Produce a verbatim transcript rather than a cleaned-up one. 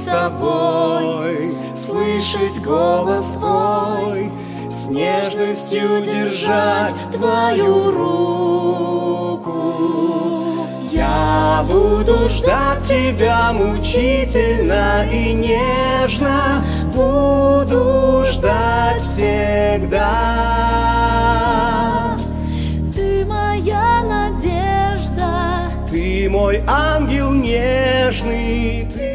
с тобой, слышать голос твой, с нежностью держать твою руку. Я буду ждать тебя мучительно и нежно, буду ждать всегда. Ты моя надежда, Ты мой ангел нежный, ты